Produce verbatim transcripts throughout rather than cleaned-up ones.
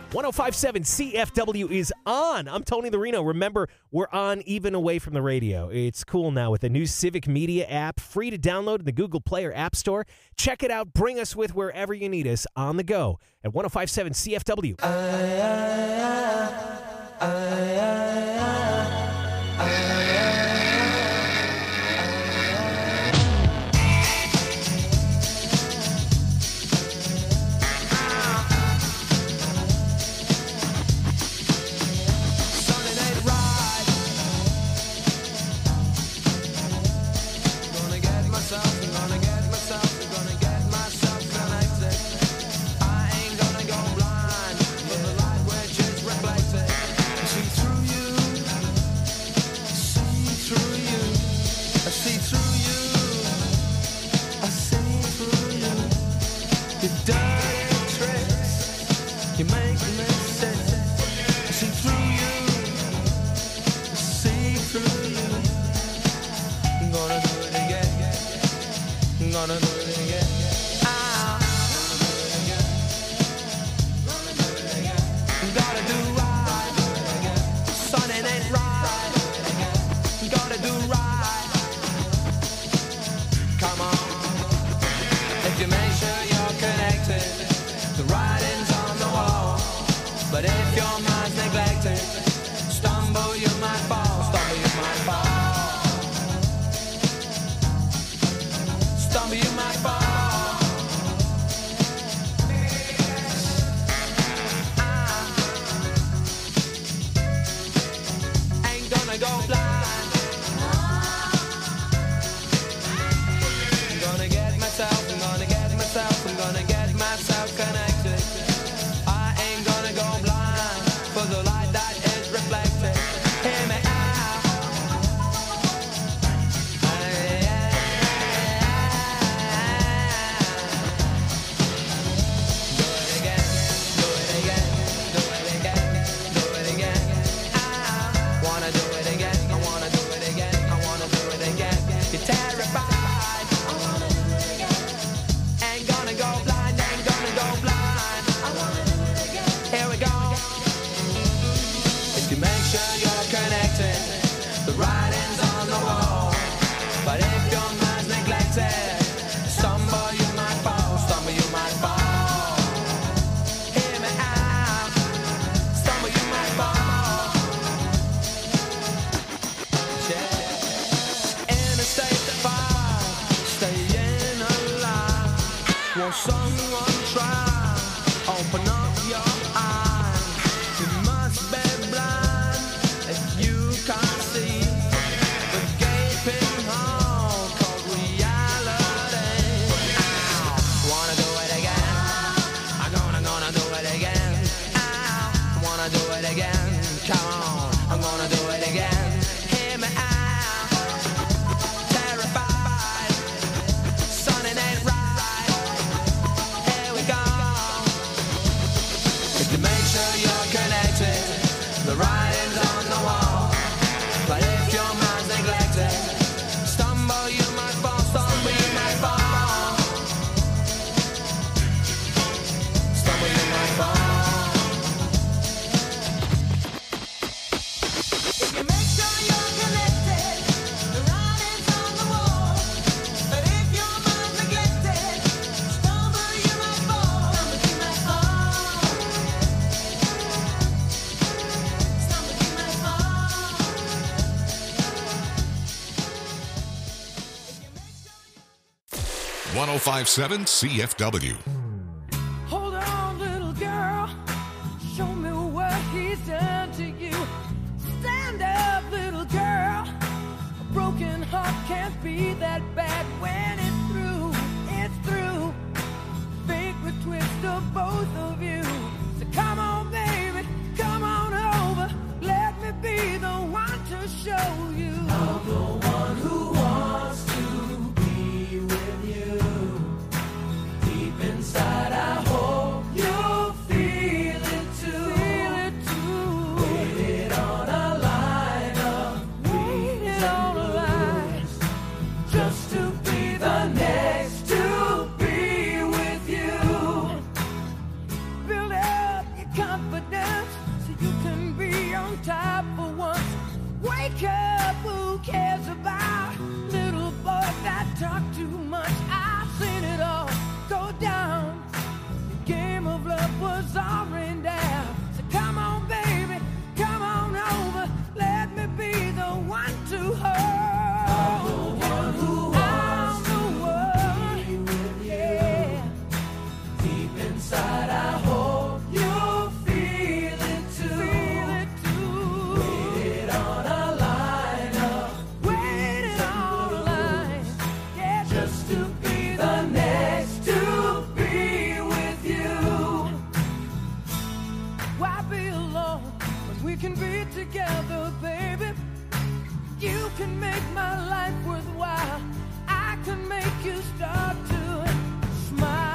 one oh five point seven C F W is on. I'm Tony Lorino. Remember, we're on even away from the radio. It's cool now with the new Civic Media app, free to download in the Google Play or App Store. Check it out. Bring us with wherever you need us on the go at one oh five point seven C F W. I, I, I, I, I, one oh five point seven C F W. Hold on, little girl. Show me what he's done to you. Stand up, little girl. A broken heart can't be that bad when it's through. It's through. Fake the twist of both of you. So come on, baby. Come on over. Let me be the one to show you. I'm the one who wants to be with you. Inside, I hope you feel it too. Feel it too. Waited on a line of waited on a line just to be the next to be with you. Who cares about little boys that talk too much? I've seen it all go down. The game of love was all rained down. So come on, baby, come on over. Let me be the one to hold. I'm the one who wants to be with you. Yeah. Deep inside, I hope you feel it too. Feel it too. Waited on a line up. Waited on a line. Yeah, just to be the next to be with you. Why be alone when we can be together, baby? You can make my life worthwhile. I can make you start to smile.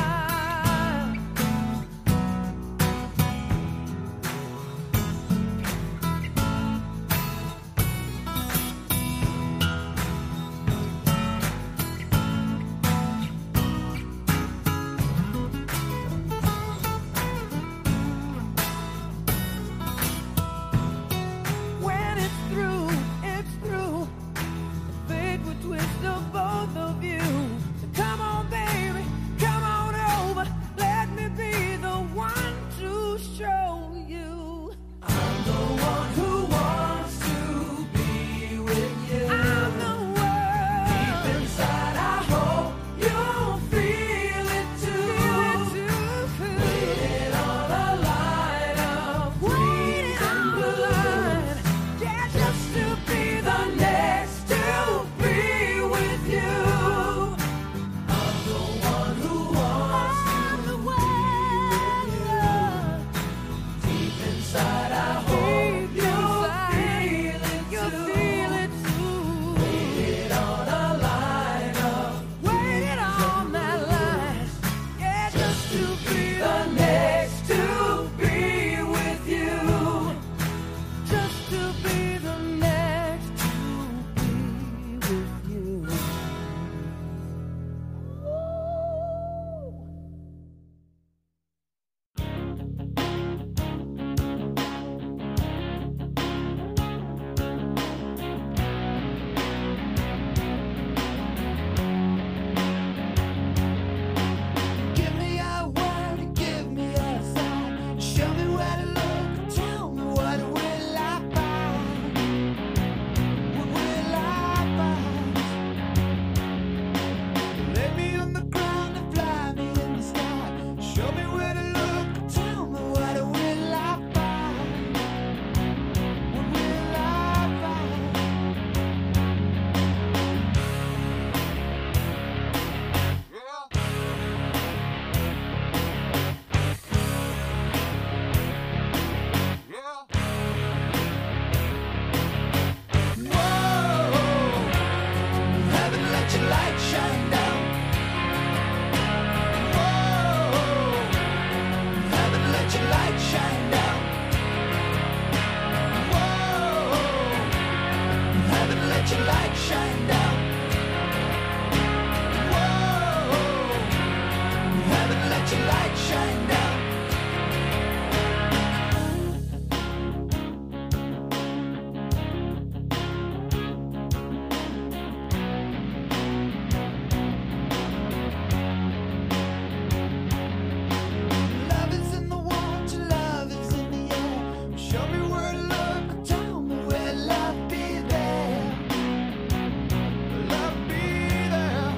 When it's through, it's through. Fate will twist the both of you. So come on, baby, come on over. Let me be the one to show you. I'm the one who wants to be with you. I'm the one. Deep inside, I hope you'll feel it too. Feel it too. Waiting on a line of waiting on the line. Yeah, just to be the next to be with you. I'm the one who wants to be with you. Deep inside, I hope you'll feel it too. Feel it too. Waited on a line of waited on that line. Yeah, just to be the next to be with you. Just to be the next to be with you. Give me a word, give me a sign. Show me where to look, tell me what will I find? What will I find? Lay me on the ground and fly me in the sky. Show me where to look, tell me what will I find? What will I find? Haven't let your light shine down. Whoa, haven't let your light shine down. Whoa, haven't let your light shine down. Whoa, haven't let your light shine down. Love is in the water, love is in the air. Show me where to look, tell me where love be there. Love be there.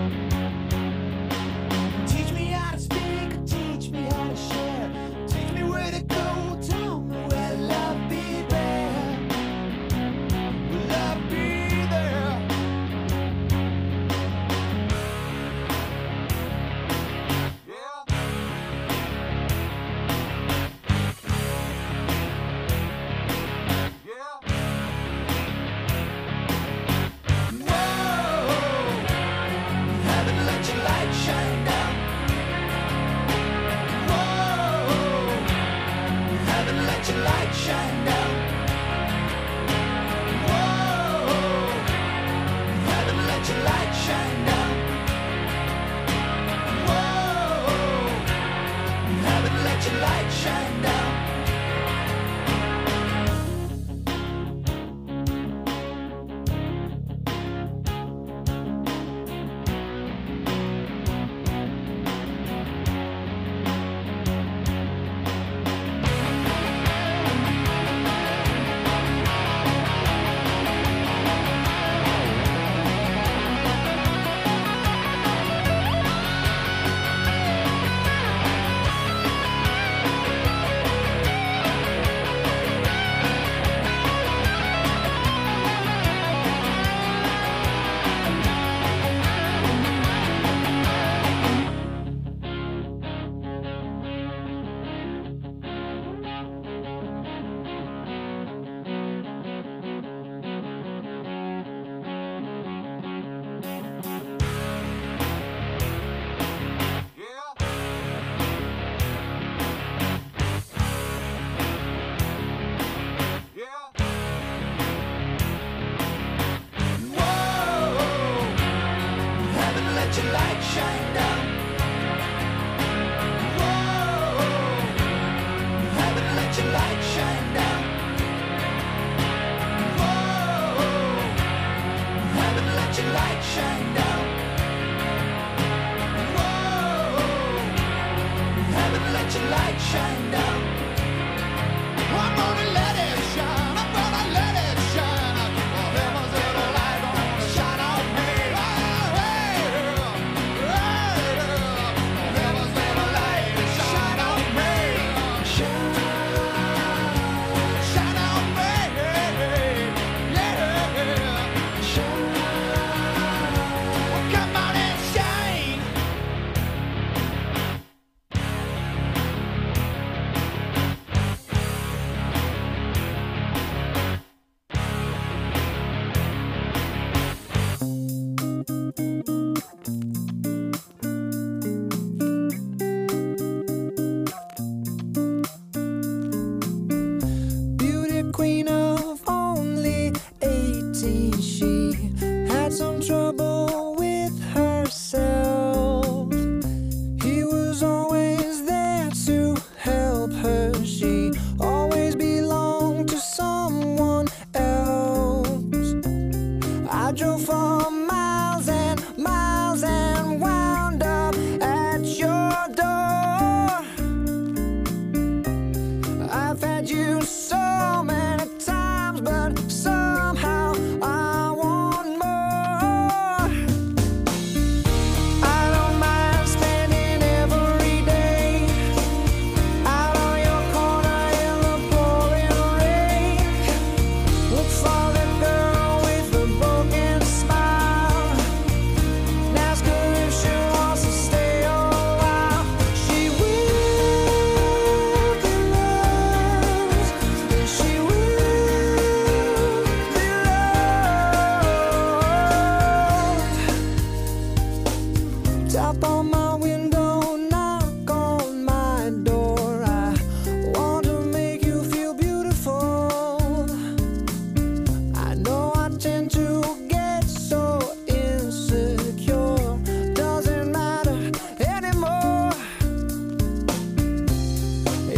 Teach me how to speak, teach me how to share. Teach me where to go, tell me where love be there. Will love be there? Whoa, haven't let your light shine down. Whoa, haven't let your light shine down. Whoa, haven't let your light shine down. Whoa, haven't let your light shine down.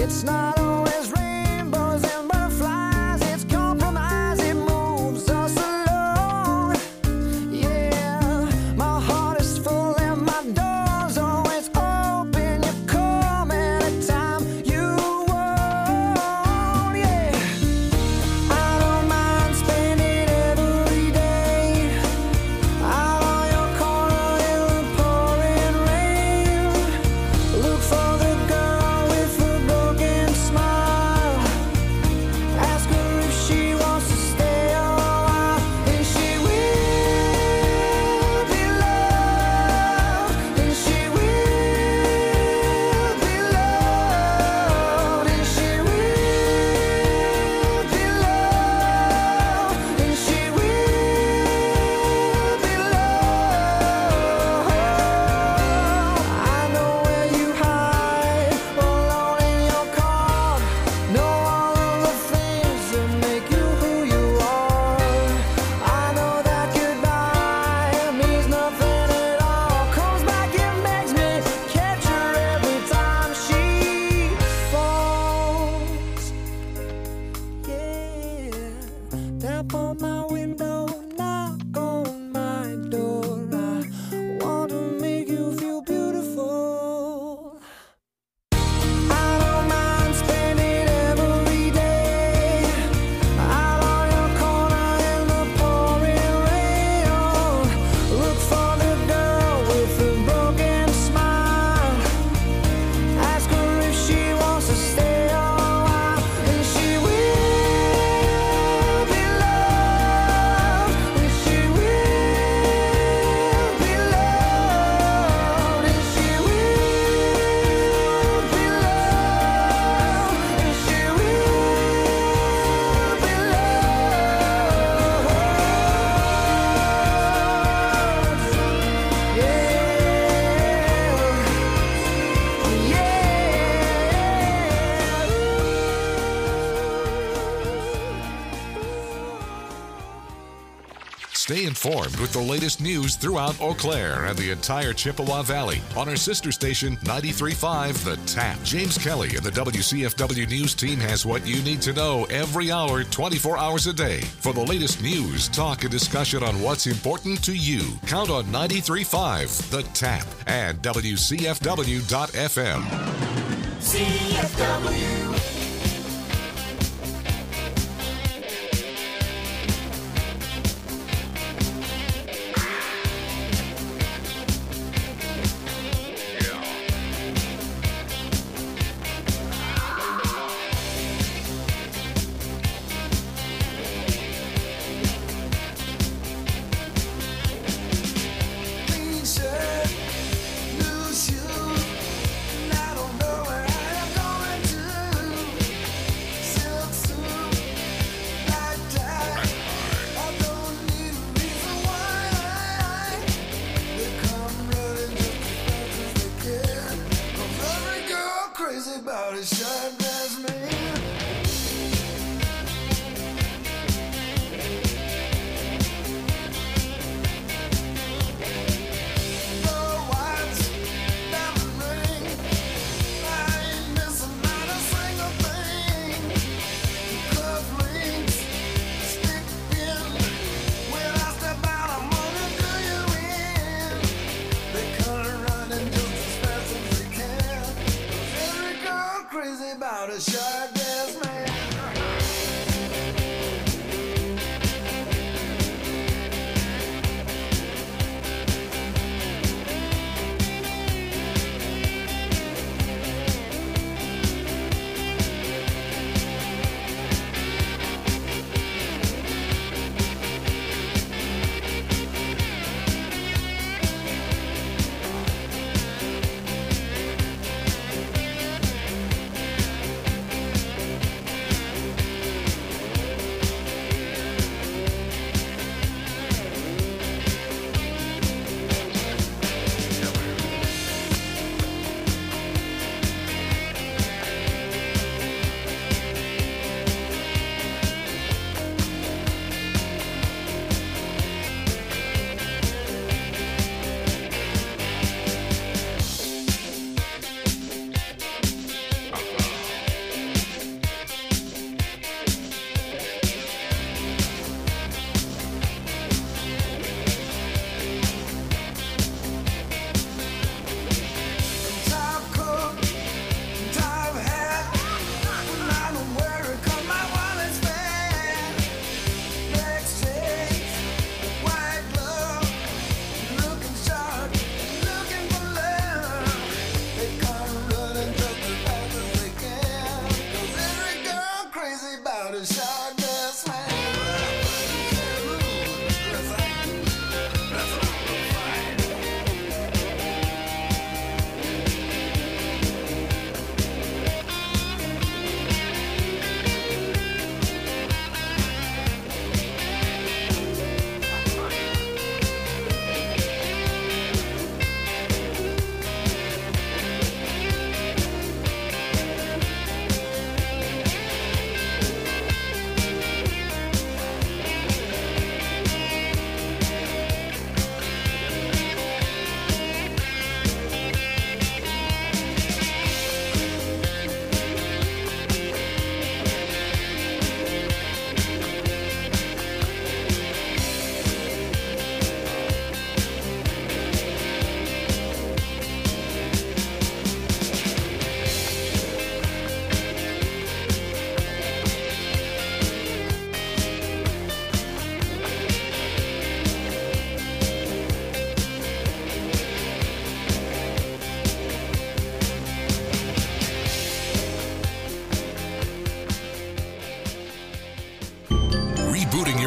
It's not always rainbows and butterflies, it's compromise, it moves us along. Yeah, my heart is full and my door's always open. You come anytime you want. Yeah, I don't mind spending every day out on your corner in the pouring rain. Look for the girl with the broken smile. Ask her if she wants to stay a while, and she will be loved, and she will be loved, and she will be loved, and she will be loved. I know where you hide, alone in your car. Know all of the things that make you who you are. I know that goodbye means nothing at all. Comes back and begs me, catch her every time she falls. Yeah, tap on my window, knock on my door. I want to make you feel beautiful. I don't mind spending every day out on your corner in the pouring rain. Oh, look for the girl with the broken smile. Ask her if she wants to stay a while, and she will be loved, and she will be loved, and she will be loved, and she will be loved. Stay informed with the latest news throughout Eau Claire and the entire Chippewa Valley on our sister station, ninety-three point five The Tap. James Kelly and the W C F W News team has what you need to know every hour, twenty-four hours a day. For the latest news, talk, and discussion on what's important to you, count on ninety-three point five The Tap and W C F W dot F M. C F W. Clean shirt, new shoes, and I don't know where I'm going to. Silk suit, black tie, I don't need a reason why. They come running just as fast as they can. 'Cause every girl crazy about a short dress man. Crazy about a short dress man.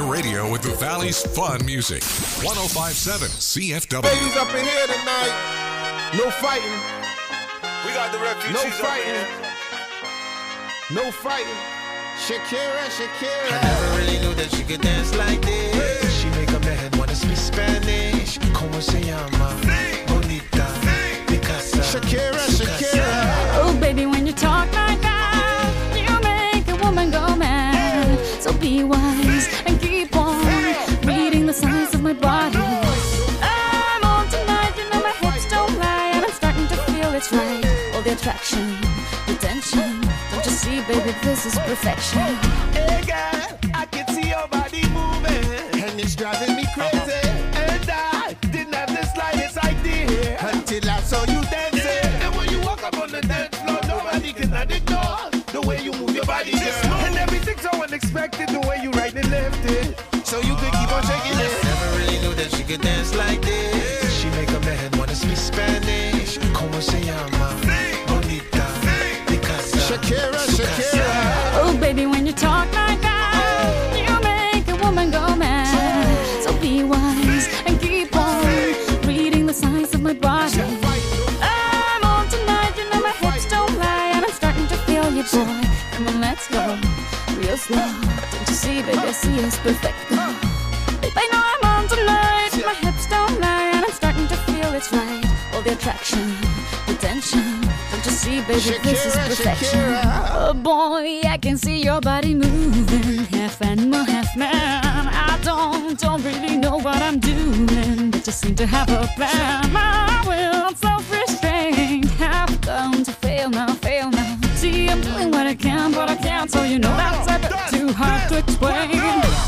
radio with the Valley's fun music. one oh five point seven C F W. Ladies up in here tonight. No fighting. We got the refugees No up in fighting. here. No fighting. Shakira, Shakira. I never really knew that she could dance like this. She make a man wanna speak Spanish. Como se llama? Bonita. Picasa. Shakira, Shakira. Oh, baby, when you talk like that, you make a woman go mad. So be wise and keep on reading the signs of my body. I'm on tonight, you know my hips don't lie, and I'm starting to feel it's right. All the attraction, the tension. Don't you see, baby, this is perfection. Hey girl, I can see your body moving, And it's driving me crazy. and I didn't have the slightest idea Until I saw you dancing. And when you walk up on the dance floor, nobody can ignore the way you move your body, girl. And everything's so unexpected, the way you right and left it. So you could keep on shaking it. Never really knew that she could dance like this. She make a man wanna speak Spanish. Como se llama? Bonita. Picasa. Shakira, Shakira. Oh, baby, when you talk like that, you make a woman go mad. So be wise and keep on reading the signs of my body. I'm on tonight, you know my hips don't lie, and I'm starting to feel you, boy. Come on, let's go real slow. Don't you see, baby, I see it's perfect. Babe, I know I'm on tonight. My hips don't lie, and I'm starting to feel it's right. All the attraction, the tension. Don't you see, baby, this is Shakira, perfection. Shakira. Oh boy, I can see your body moving, half animal, half man. I don't, don't really know what I'm doing, but just seem to have a plan. My will, self-restraint, have come to fail now, fail now. See, I'm doing what I can, but I can't, so you know that's a bit too hard to explain.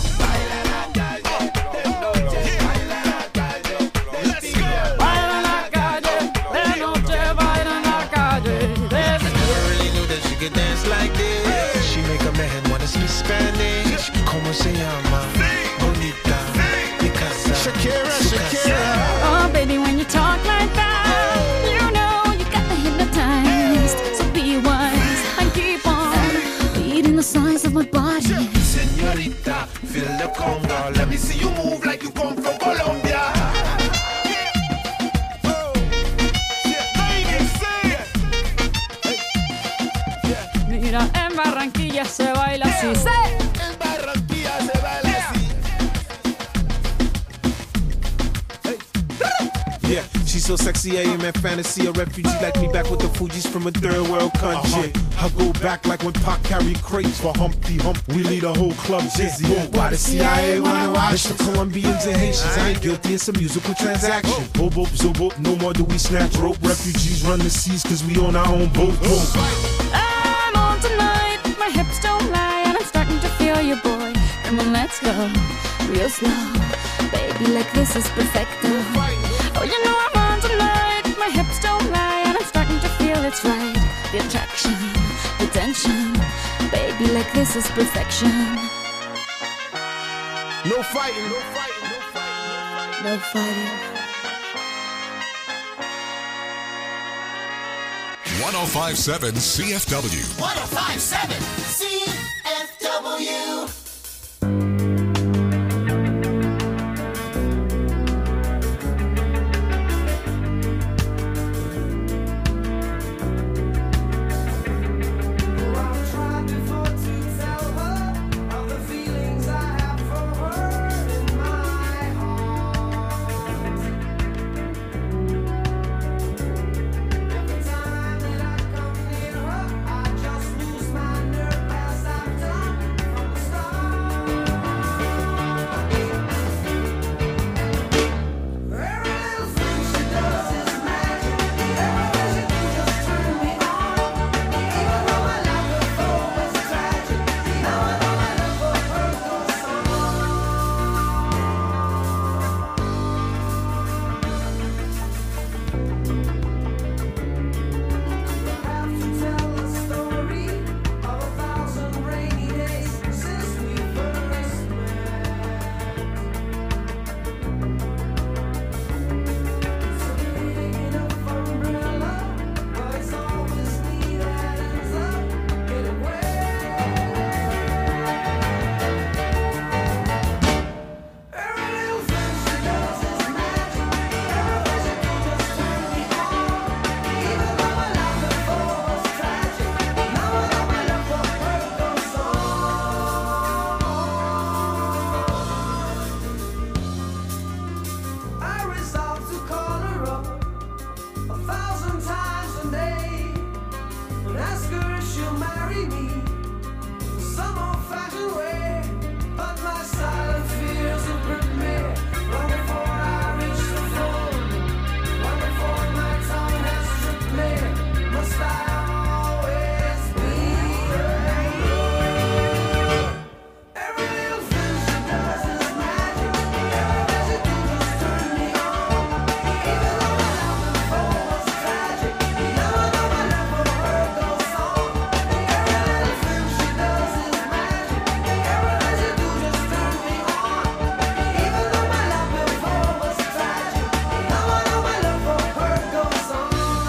Baila la calle, de noche, baila la calle. There's Never really knew that she could dance like this. She make a man wanna speak Spanish. Como se llama? Bonita. Picasa. Shakira, Shakira. Oh, baby, when you talk like that, you know you got me hypnotized. So be wise and keep on reading the signs of my body. Señorita, feel the conga. Let me see you move like you come from Colombia. Mira, en Barranquilla se baila así. ¡Sí! En Barranquilla se baila así. Yeah, she's so sexy, I am in fantasy. A refugee like me back with the Fugees from a third world country. I go back like when Pac carried crates for Humpty Hump. We lead a whole club dizzy. Why the C I A wanna watch? It's the Colombians and Haitians. I ain't guilty, it's a musical transaction. Boop, boop, zoop, boop. No more do we snatch rope. Refugees run the seas cause we own our own boat. I'm on tonight, my hips don't lie, and I'm starting to feel you, boy. Come on, let's go real slow. Baby, like this is perfecto. Oh, you know I'm on tonight, my hips don't lie, and I'm starting to feel it's right. The attraction, the tension. Baby, like this is perfection. No fighting. No fighting. No fighting. No fighting. one oh five point seven C F W. one oh five point seven C F W. I just lose my nerve as I've done from the start. she'll marry me some old-fashioned way. But my silent fears have gripped me long before I reach the phone, long before my tongue has stripped me. Must I always be alone? Every little thing she does is magic. Everything she do just turn me on. Even though my love before was tragic, now I know my love for her goes on. Every little thing she does is magic. Everything she do just turn me on. Even though my love before was tragic, now I know my love for her goes on.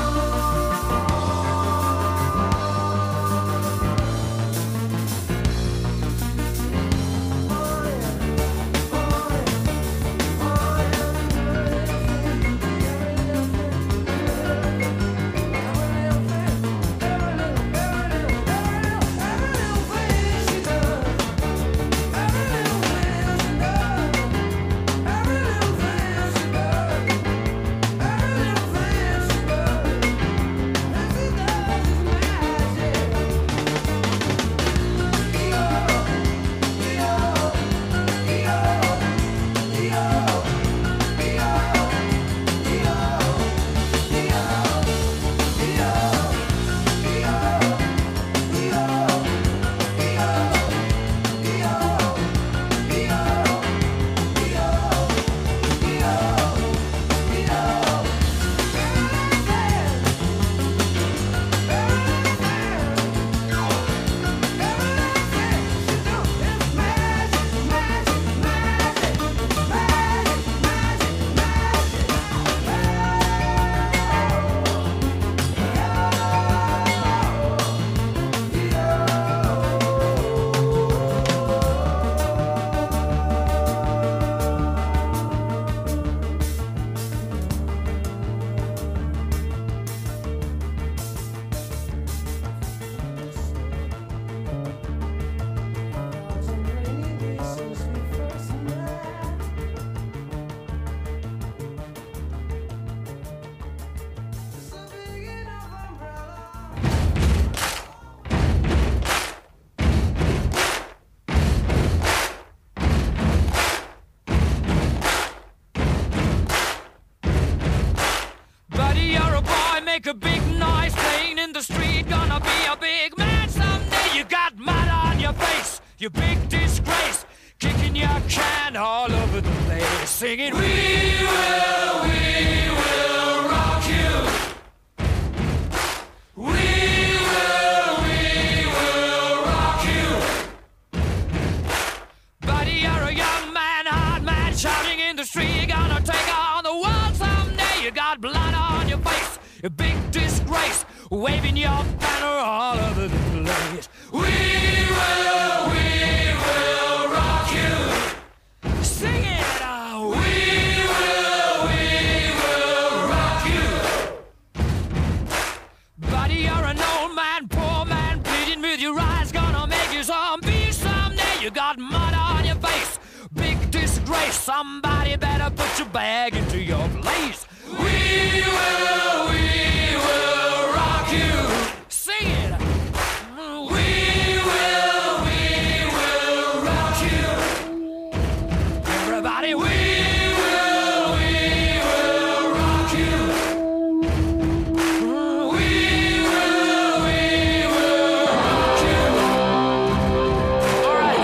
Buddy, you're a boy, make a big noise playing in the street. Gonna be a big man someday. You got mud on your face, you big disgrace. Kicking your can all over the place. Singing, we will, we will rock you. We will, we will rock you. Buddy, you're a young man, hard man, shouting in the street. You're gonna take on the world someday. You got blood on your face, a big disgrace, waving your banner all over the place. We will, we will rock you. Sing it out. We will, we will rock you. Buddy, you're an old man, poor man, pleading with your eyes, gonna make you zombie someday. You got mud on your face, big disgrace. Somebody better put your bag into your place. We will, we will rock you. Sing it. We will, we will rock you. Everybody, we will, we will rock you. We will, we will rock you. All right.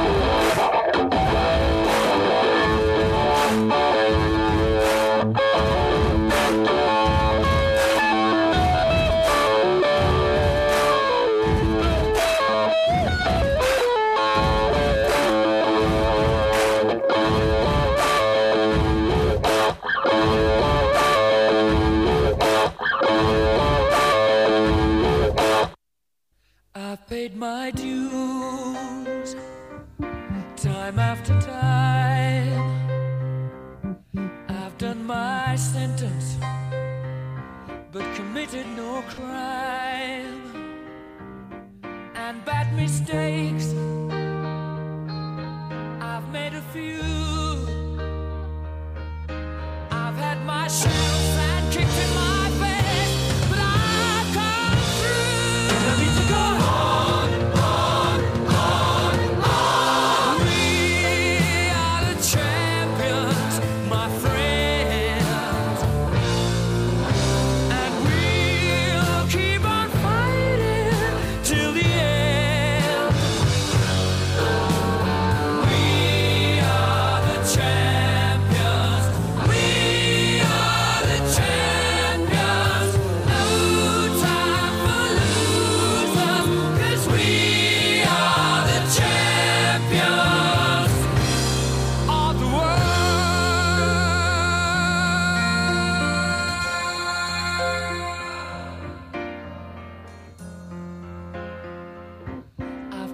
I've paid my dues time after time. I've done my sentence, but committed no crime. And bad mistakes, I've made a few. I've had my share of sand kicked in my face, but I've come through. I need to go home.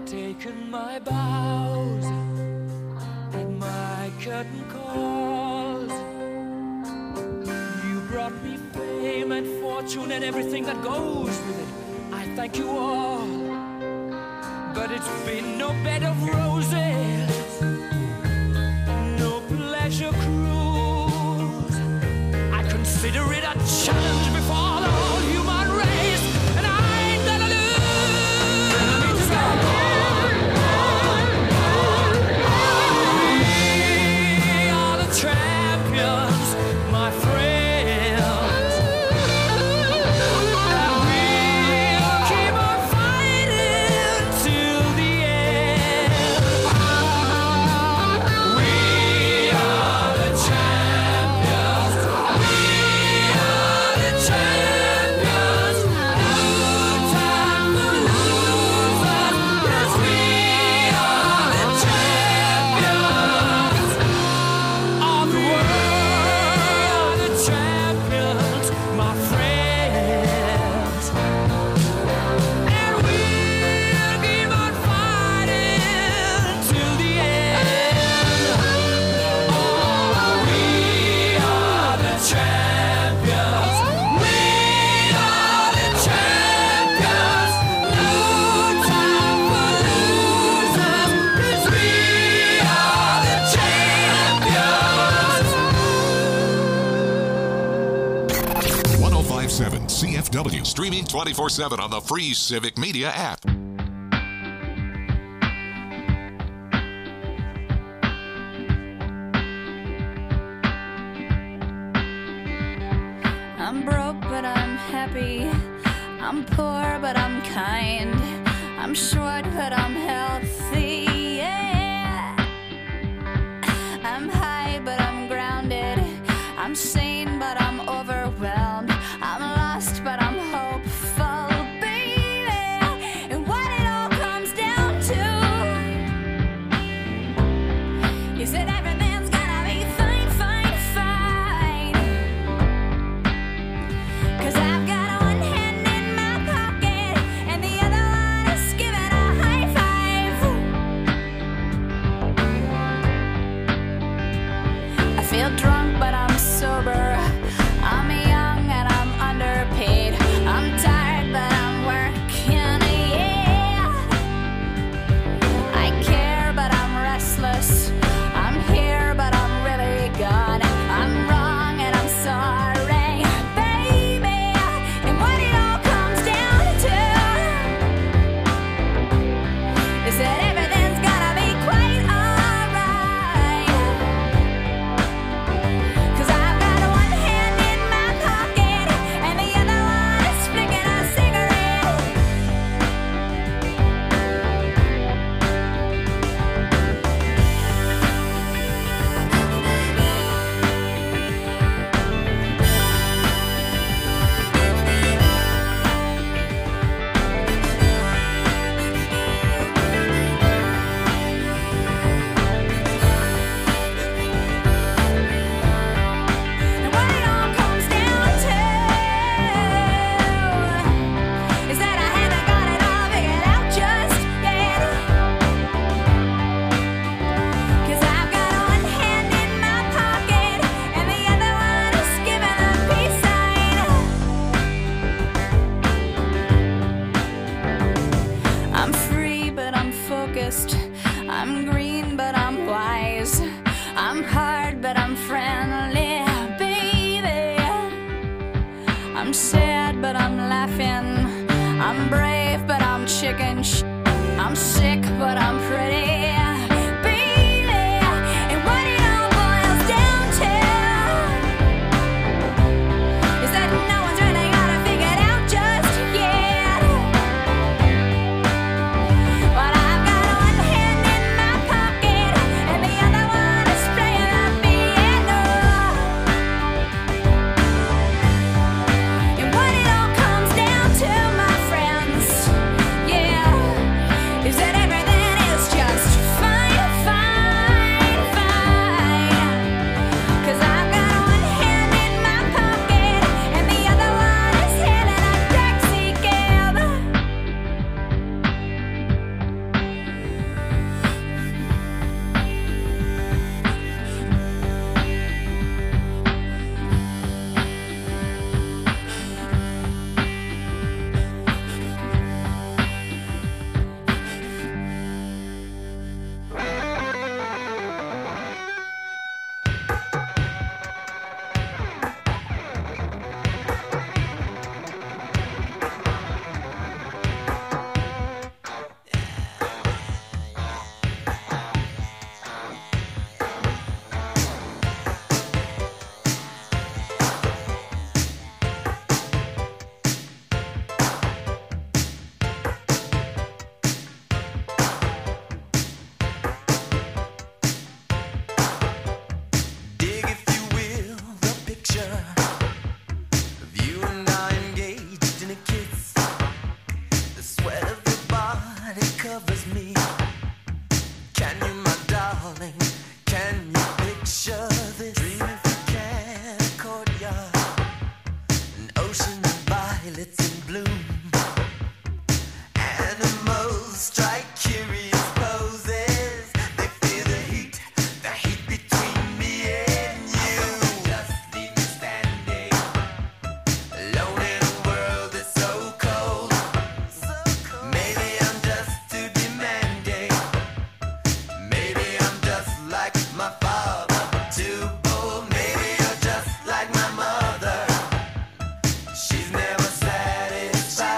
taken my bows and my curtain calls. You brought me fame and fortune and everything that goes with it. I thank you all, but it's been no bed of roses, no pleasure cruise. I consider it a challenge before the whole human race, and I ain't gonna lose. We are the champions, my friends, and we'll keep on fighting till the end. We are the champions. We are the champions. No time for losers, 'cause we are the champions of the world. The champions, my friends, and we'll keep on fighting till the end. Oh, we are the champions. We are the champions. No time for losers, 'cause we are the champions. one oh five point seven C F W, streaming twenty-four seven on the free Civic Media app. I'm broke, but I'm happy. I'm poor, but I'm kind. I'm short, but I'm healthy. Yeah. I'm high, but I'm grounded. I'm sane, but I'm overwhelmed. I'm lost, but I'm hopeful, baby. And what it all comes down to is that everything's gonna be fine, fine, fine. 'Cause I've got one hand in my pocket and the other one is giving a high five. I feel drunk, but I'm sober. I'm young and I'm underpaid. I'm tired, but I'm working, yeah. I care, but I'm restless. I'm here, but I'm really gone. I'm wrong and I'm sorry, baby. And what it all comes down to is that everything's gonna be quite alright. 'Cause I've got one hand in my pocket and the other one is flicking a cigarette. And what it all comes down to is that I haven't got it all figured out just yet. 'Cause I've got one hand in my pocket and the other one is giving a peace sign. I'm free, but I'm focused. I'm green, but I'm wise. I'm hard, but I'm friendly, baby. I'm sad, but I'm laughing. I'm brave, but I'm chicken sh- I'm sick, but I'm pretty, baby. And what it all boils down to is that no one's really got it figured out just yet. But I've got one hand in my pocket and the other one is playing the piano. And what it all comes down to, my friends, yeah, is that covers me. Can you, my darling, can you picture this? Dream if you can, a courtyard, an ocean of violets in bloom. Animals strike curious poses. They feel the heat, the heat between me and you. Just leave me standing alone in a world that's so cold. Maybe I'm just too demanding. Maybe I'm just like my father, too bold. Maybe you're just like my mother. She's never satisfied.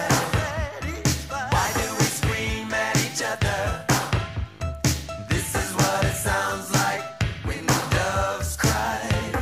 Why do we scream at each other? This is what it sounds like when the doves cry.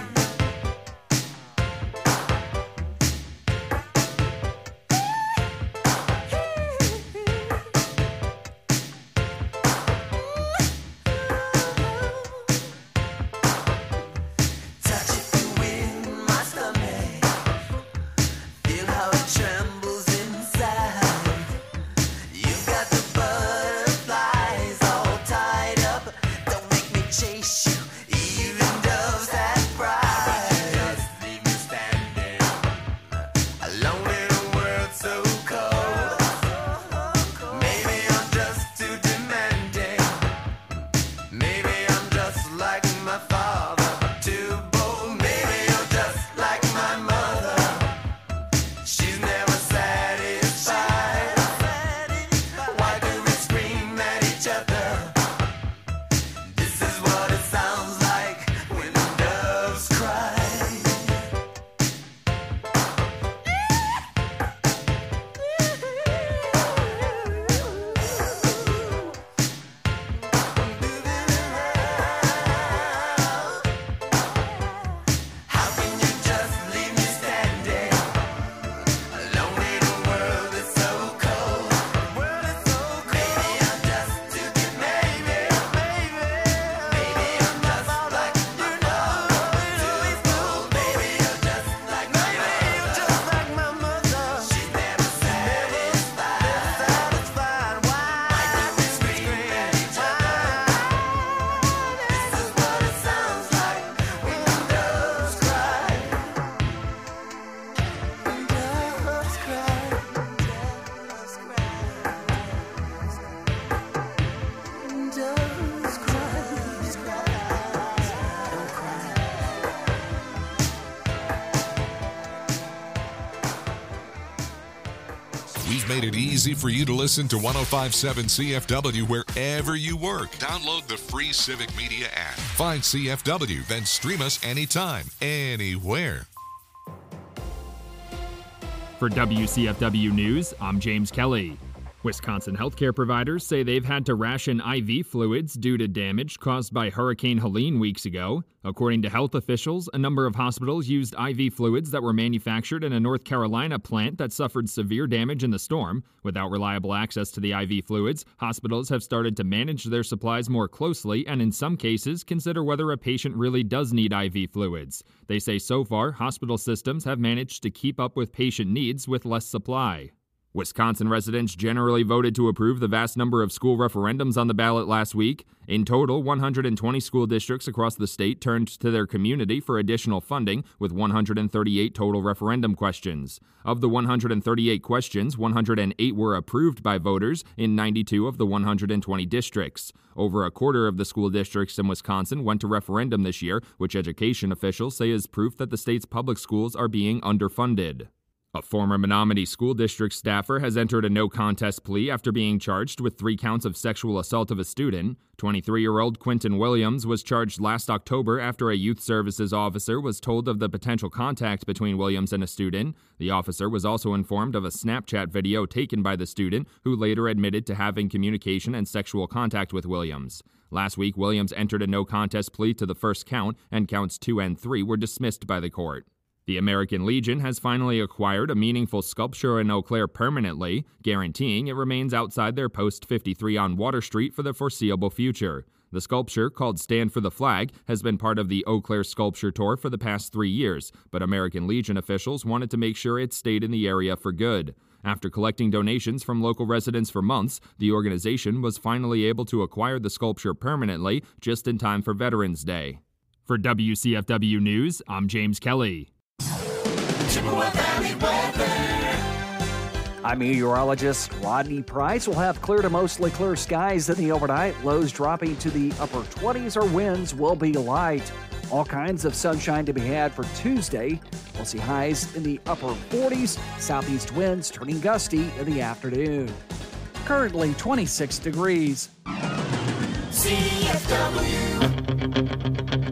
Touch it to win my stomach. Feel how it trembles inside. You've got the butterflies all tied up. Don't make me chase you, even doves have pride. Just leave me standing alone in a world so cold. Maybe I'm just too demanding. Maybe I'm just like my father, too bold. Maybe you're just like my mother. She's never satisfied. Why do we scream at each other? This is what it sounds like when the doves cry. How can you just leave me standing alone in a world that's so cold? Maybe I'm just too demanding. Maybe I'm just like my father, too bold. Maybe you're just like my mother. She's never satisfied. Why do we scream at each other? This is what it sounds like when the doves cry. Doves cry. Doves cry. Doves cry. Don't cry. We've made it easy for you to listen to one oh five point seven C F W wherever you work. Download the free Civic Media app. Find C F W, then stream us anytime, anywhere. For W C F W News, I'm James Kelly. Wisconsin healthcare providers say they've had to ration I V fluids due to damage caused by Hurricane Helene weeks ago. According to health officials, a number of hospitals used I V fluids that were manufactured in a North Carolina plant that suffered severe damage in the storm. Without reliable access to the I V fluids, hospitals have started to manage their supplies more closely and in some cases consider whether a patient really does need I V fluids. They say so far, hospital systems have managed to keep up with patient needs with less supply. Wisconsin residents generally voted to approve the vast number of school referendums on the ballot last week. In total, one hundred twenty school districts across the state turned to their community for additional funding, with one hundred thirty-eight total referendum questions. Of the one hundred thirty-eight questions, one hundred eight were approved by voters in ninety-two of the one hundred twenty districts. Over a quarter of the school districts in Wisconsin went to referendum this year, which education officials say is proof that the state's public schools are being underfunded. A former Menominee School District staffer has entered a no-contest plea after being charged with three counts of sexual assault of a student. twenty-three-year-old Quinton Williams was charged last October after a youth services officer was told of the potential contact between Williams and a student. The officer was also informed of a Snapchat video taken by the student, who later admitted to having communication and sexual contact with Williams. Last week, Williams entered a no-contest plea to the first count, and counts two and three were dismissed by the court. The American Legion has finally acquired a meaningful sculpture in Eau Claire permanently, guaranteeing it remains outside their post fifty-three on Water Street for the foreseeable future. The sculpture, called Stand for the Flag, has been part of the Eau Claire Sculpture Tour for the past three years, but American Legion officials wanted to make sure it stayed in the area for good. After collecting donations from local residents for months, the organization was finally able to acquire the sculpture permanently just in time for Veterans Day. For W C F W News, I'm James Kelly. Chippewa Valley weather. I'm meteorologist Rodney Price. We'll have clear to mostly clear skies in the overnight. Lows dropping to the upper twenties. Our winds will be light. All kinds of sunshine to be had for Tuesday. We'll see highs in the upper forties. Southeast winds turning gusty in the afternoon. Currently twenty-six degrees. C F W.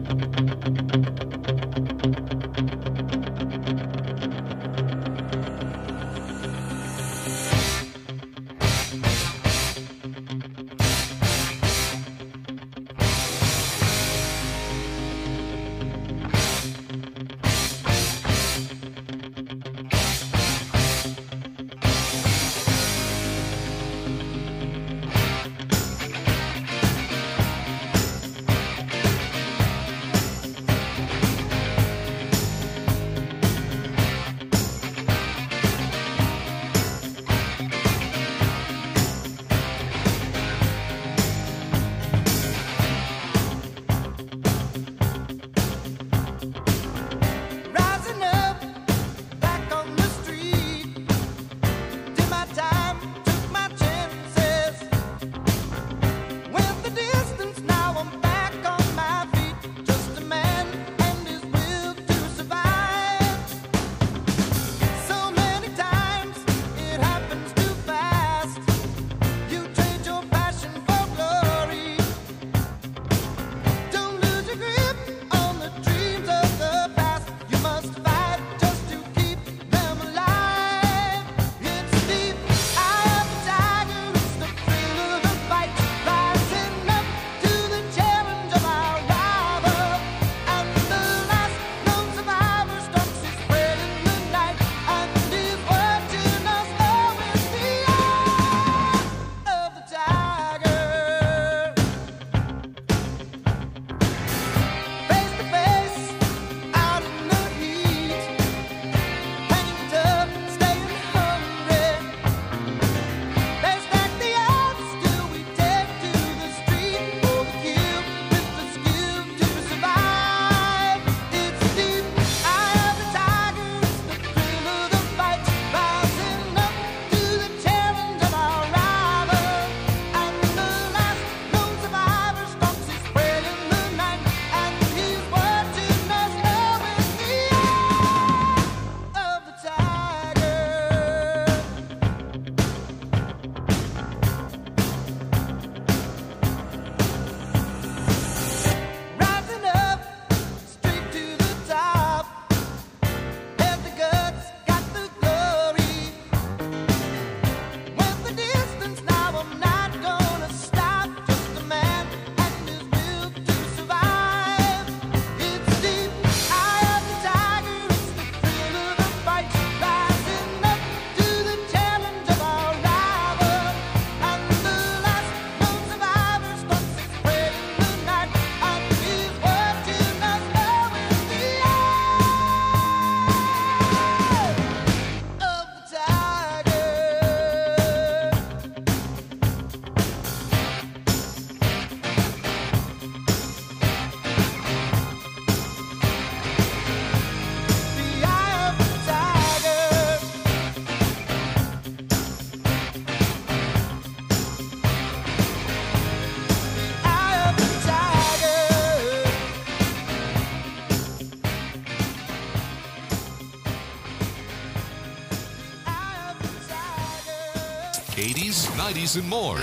eighties, nineties, and more.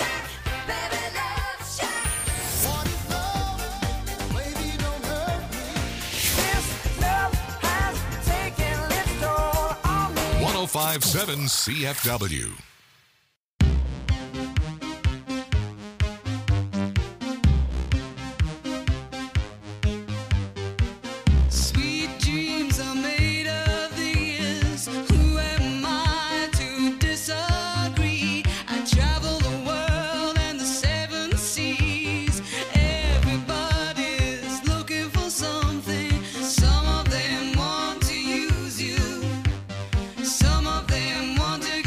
one oh five point seven C F W. Some of them want to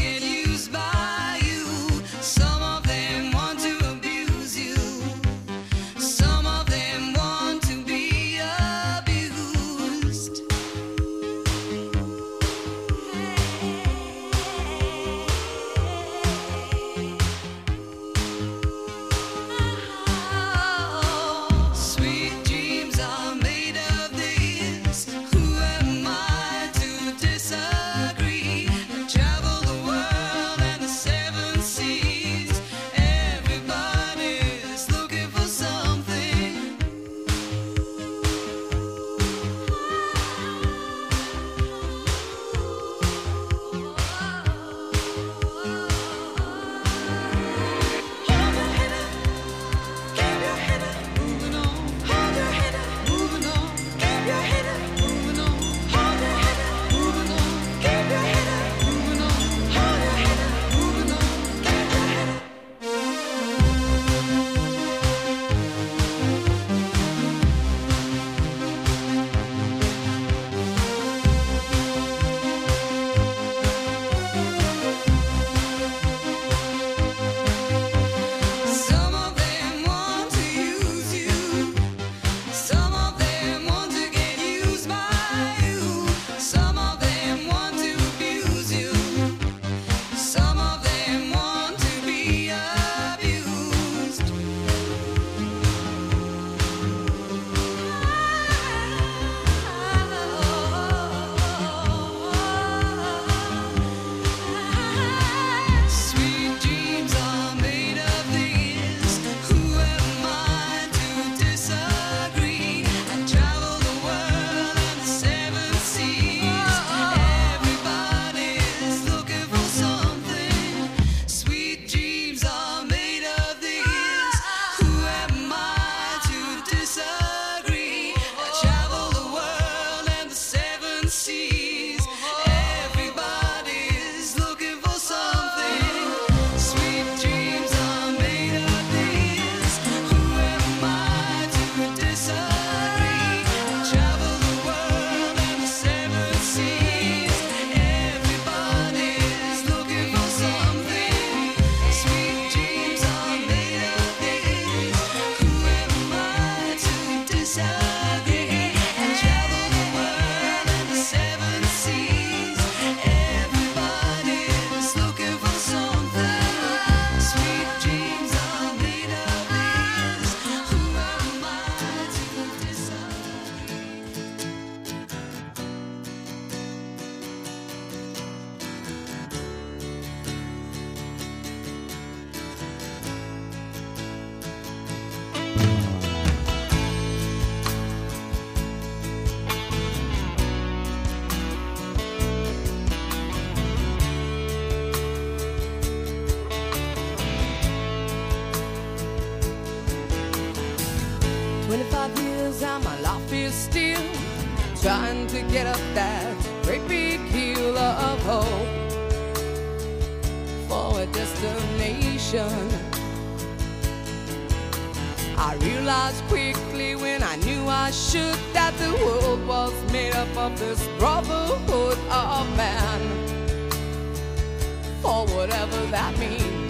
struggles and my life is still trying to get up that great big hill of hope for a destination. I realized quickly when I knew I should that the world was made up of this brotherhood of man, for whatever that means.